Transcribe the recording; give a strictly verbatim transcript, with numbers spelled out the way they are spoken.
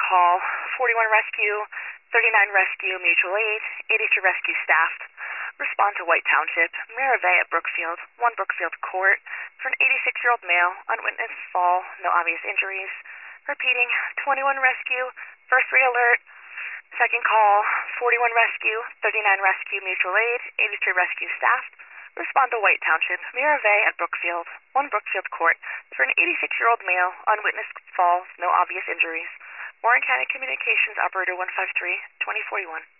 call, forty-one rescue, thirty-nine rescue, mutual aid, eighty-three rescue staff. Respond to White Township, Maravay at Brookfield, one Brookfield Court, for an eighty-six-year-old male, unwitnessed fall, no obvious injuries. Repeating, twenty-one rescue, first re-alert. Second call, forty-one rescue, thirty-nine rescue, mutual aid, eighty-three rescue staff. Respond to White Township, Maravay at Brookfield, one Brookfield Court, for an eighty-six-year-old male, unwitnessed fall, no obvious injuries. Warren County Communications Operator one five three, twenty forty-one.